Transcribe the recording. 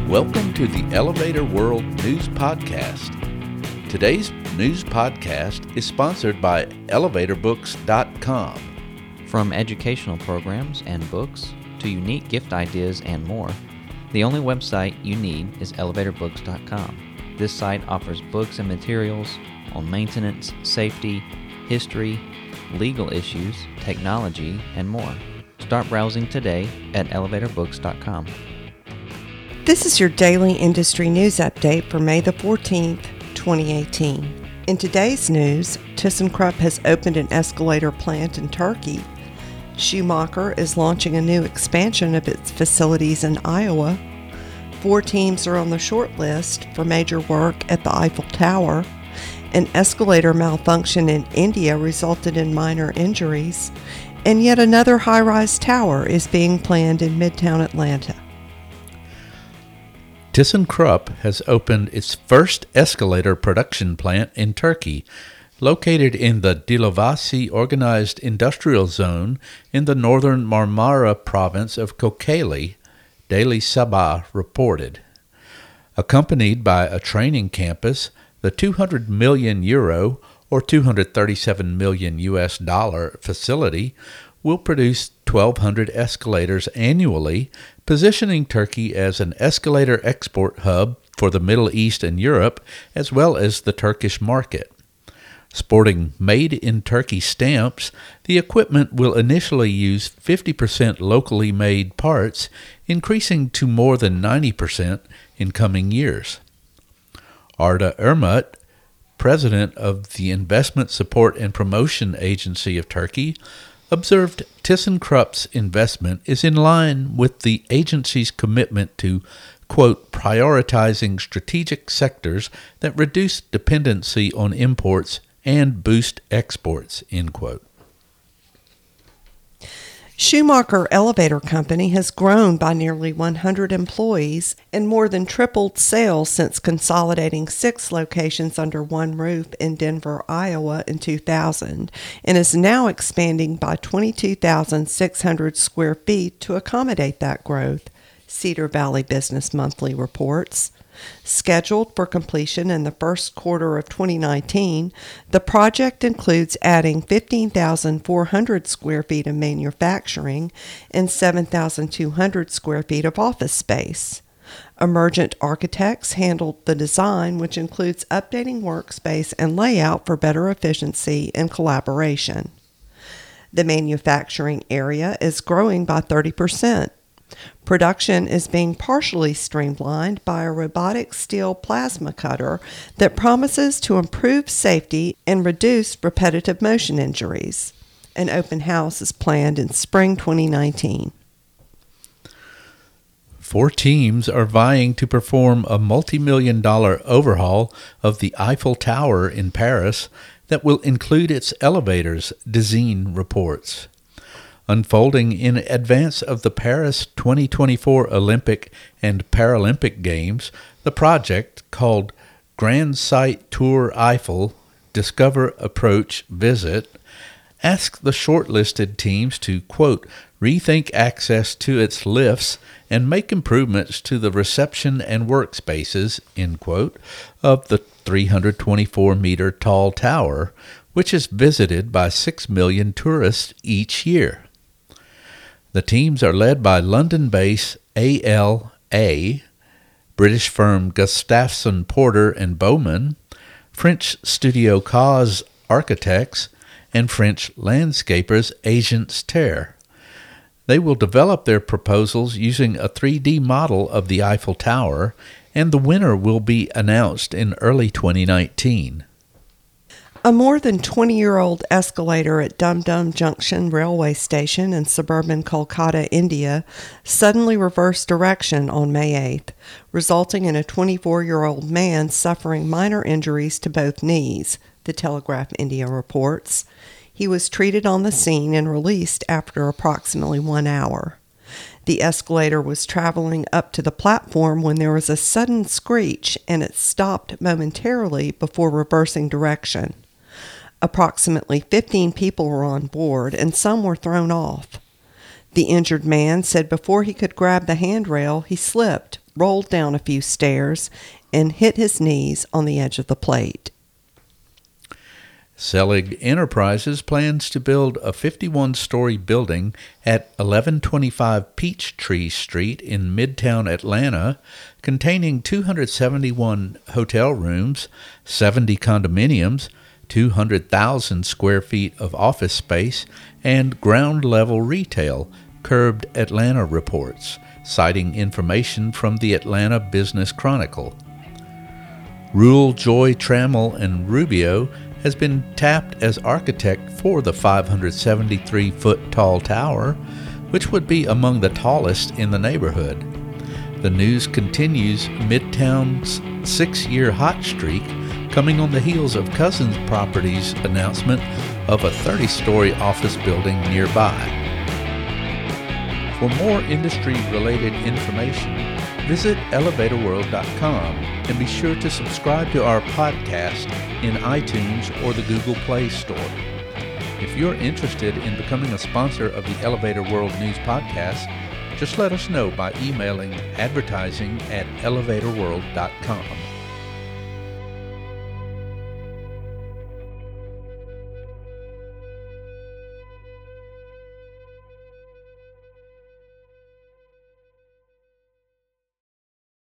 Welcome to the Elevator World News Podcast. Today's news podcast is sponsored by ElevatorBooks.com. From educational programs and books to unique gift ideas and more, the only website you need is ElevatorBooks.com. This site offers books and materials on maintenance, safety, history, legal issues, technology, and more. Start browsing today at ElevatorBooks.com. This is your daily industry news update for May the 14th, 2018. In today's news, ThyssenKrupp has opened an escalator plant in Turkey. Schumacher is launching a new expansion of its facilities in Iowa. 4 teams are on the short list for major work at the Eiffel Tower. An escalator malfunction in India resulted in minor injuries. And yet another high-rise tower is being planned in Midtown Atlanta. ThyssenKrupp has opened its first escalator production plant in Turkey, located in the Dilovasi Organized Industrial Zone in the northern Marmara province of Kocaeli, Daily Sabah reported. Accompanied by a training campus, the 200 million euro or $237 million facility will produce 1,200 escalators annually, positioning Turkey as an escalator export hub for the Middle East and Europe, as well as the Turkish market. Sporting Made in Turkey stamps, the equipment will initially use 50% locally made parts, increasing to more than 90% in coming years. Arda Ermut, president of the Investment Support and Promotion Agency of Turkey, observed ThyssenKrupp's investment is in line with the agency's commitment to, quote, prioritizing strategic sectors that reduce dependency on imports and boost exports, end quote. Schumacher Elevator Company has grown by nearly 100 employees and more than tripled sales since consolidating 6 locations under one roof in Denver, Iowa in 2000, and is now expanding by 22,600 square feet to accommodate that growth, Cedar Valley Business Monthly reports. Scheduled for completion in the first quarter of 2019, the project includes adding 15,400 square feet of manufacturing and 7,200 square feet of office space. Emergent Architects handled the design, which includes updating workspace and layout for better efficiency and collaboration. The manufacturing area is growing by 30%. Production is being partially streamlined by a robotic steel plasma cutter that promises to improve safety and reduce repetitive motion injuries. An open house is planned in spring 2019. 4 teams are vying to perform a multi-million-dollar overhaul of the Eiffel Tower in Paris that will include its elevators, Dezeen reports. Unfolding in advance of the Paris 2024 Olympic and Paralympic Games, the project, called Grand Site Tour Eiffel, Discover, Approach, Visit, asks the shortlisted teams to, quote, rethink access to its lifts and make improvements to the reception and workspaces, end quote, of the 324-meter tall tower, which is visited by 6 million tourists each year. The teams are led by London-based ALA, British firm Gustafson Porter and Bowman, French studio Cause Architects, and French landscapers Agence Terre. They will develop their proposals using a 3D model of the Eiffel Tower, and the winner will be announced in early 2019. A more than 20-year-old escalator at Dum Dum Junction railway station in suburban Kolkata, India, suddenly reversed direction on May 8th, resulting in a 24-year-old man suffering minor injuries to both knees, the Telegraph India reports. He was treated on the scene and released after approximately 1 hour. The escalator was traveling up to the platform when there was a sudden screech and it stopped momentarily before reversing direction. Approximately 15 people were on board, and some were thrown off. The injured man said before he could grab the handrail, he slipped, rolled down a few stairs, and hit his knees on the edge of the plate. Selig Enterprises plans to build a 51-story building at 1125 Peachtree Street in Midtown Atlanta, containing 271 hotel rooms, 70 condominiums, 200,000 square feet of office space, and ground-level retail, Curbed Atlanta reports, citing information from the Atlanta Business Chronicle. Rule Joy Trammell and Rubio has been tapped as architect for the 573-foot-tall tower, which would be among the tallest in the neighborhood. The news continues Midtown's 6-year hot streak, coming on the heels of Cousins Properties' announcement of a 30-story office building nearby. For more industry-related information, visit elevatorworld.com and be sure to subscribe to our podcast in iTunes or the Google Play Store. If you're interested in becoming a sponsor of the Elevator World News Podcast, just let us know by emailing advertising@elevatorworld.com.